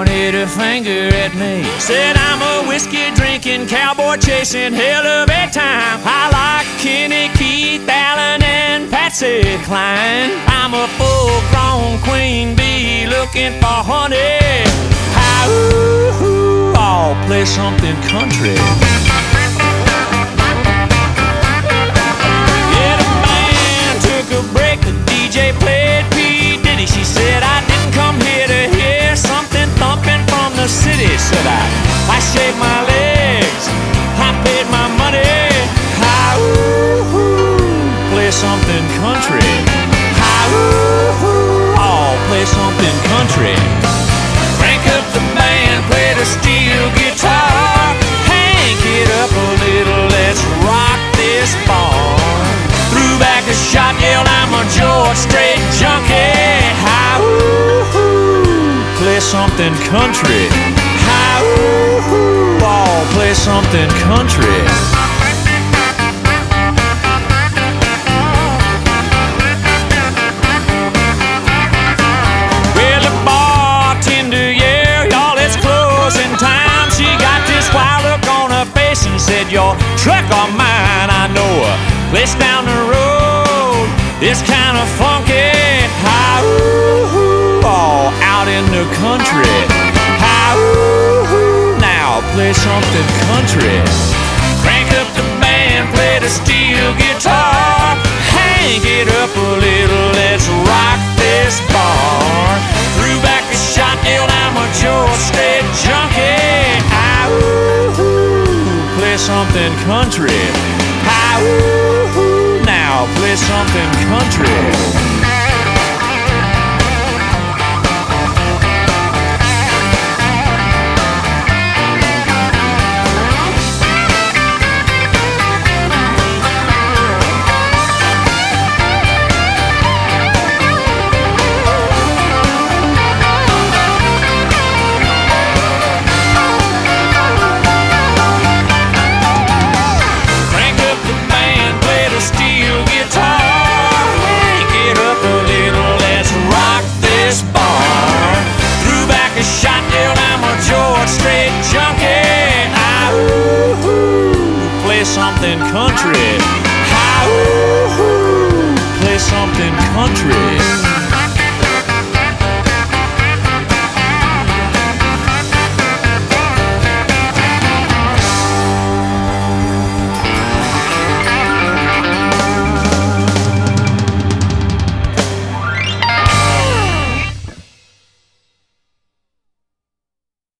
pointed a finger at me. Said I'm a whiskey drinking, cowboy chasing, hell of a time. I like Kenny, Keith, Allen, and Patsy Cline. I'm a full-grown queen bee looking for honey. Hi-ooh, I'll play something country. Yeah, the band took a break, the DJ played P. Diddy. She said I didn't come here to hear something thumping from the city. Said I shaved my legs, I paid my money. Hi-ooh, play something country. Hi-ooh, I'll play something country. Crank up the band, play the steel guitar. Hank it up a little, let's rock this barn. Threw back a shot, yelled I'm a George Strait junkie. Hi-ooh, play something country. Hi-ooh, I'll play something country. Well, the bartender, yeah, y'all, it's closing time. She got this wild look on her face and said, your truck or mine, I know a place down the road. It's kind of funky. Hi-ooh, all out in the country. Hi-ooh, now play something country. Crank up the band, play the steel guitar. Hang it up a little, let's rock this bar. Threw back a shot, yelled I'm a George Strait junkie. Hi-ooh, play something country. Hi-ooh, now play something country. Something country. Hi-ooh, play something country.